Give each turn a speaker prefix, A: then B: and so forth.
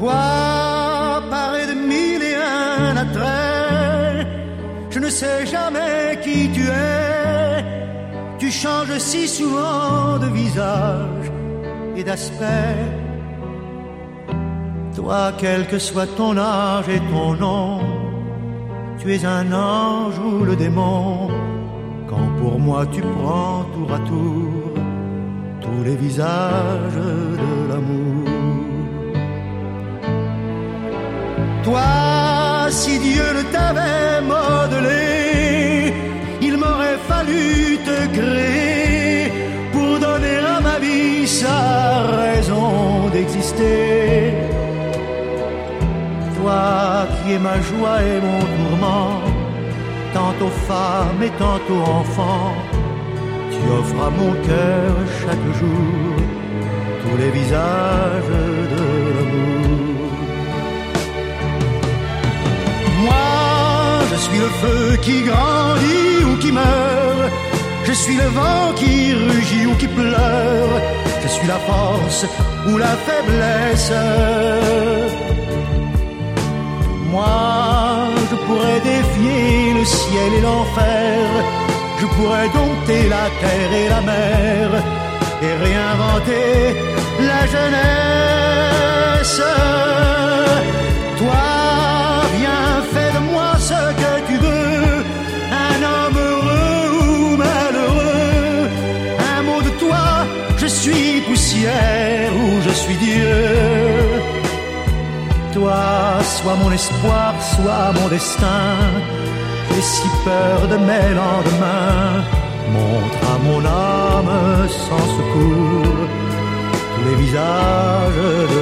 A: Toi, paré de mille et un attraits, je ne sais jamais qui tu es. Tu changes si souvent de visage et d'aspect. Toi, quel que soit ton âge et ton nom, tu es un ange ou le démon. Quand pour moi tu prends tour à tour tous les visages de l'amour. Toi, si Dieu ne t'avait modelé, il m'aurait fallu te créer pour donner à ma vie sa raison d'exister. Toi qui es ma joie et mon tourment, tantôt femme et tantôt enfant, tu offres à mon cœur chaque jour tous les visages de l'amour. Moi, je suis le feu qui grandit ou qui meurt, je suis le vent qui rugit ou qui pleure, je suis la force ou la faiblesse. Moi, je pourrais défier le ciel et l'enfer, je pourrais dompter la terre et la mer et réinventer la jeunesse. Toi, viens, fais de moi ce que tu veux, un homme heureux ou malheureux. Un mot de toi, je suis poussière ou je suis Dieu. Toi, sois mon espoir, sois mon destin. J'ai si peur de mes lendemains. Montre à mon âme sans secours tous les visages